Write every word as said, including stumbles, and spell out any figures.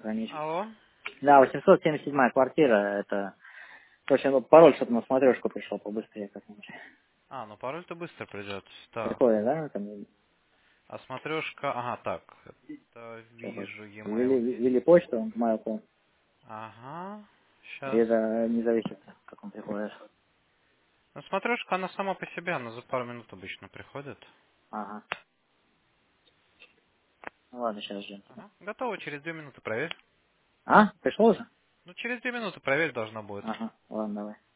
сохранить. Алло. Да, восемьсот семьдесят седьмая квартира, это... В общем, ну, пароль, чтобы на смотрешку пришел побыстрее как-нибудь. А, ну пароль-то быстро придет. Так. Приходит, да, там, А смотрешка... Ага, так. Это что хоть, вижу, e-mail ввели, здесь. ввели почту, Mail.com, Ага. и Сейчас. это не зависит, как он приходит. Ну, смотрешка, она сама по себе, она за пару минут обычно приходит. Ага. Ну ладно, сейчас ждем. Ага. Готово, через две минуты проверь. А? Пришел уже? Ну, через две минуты проверь должна будет. Ага, ладно, давай.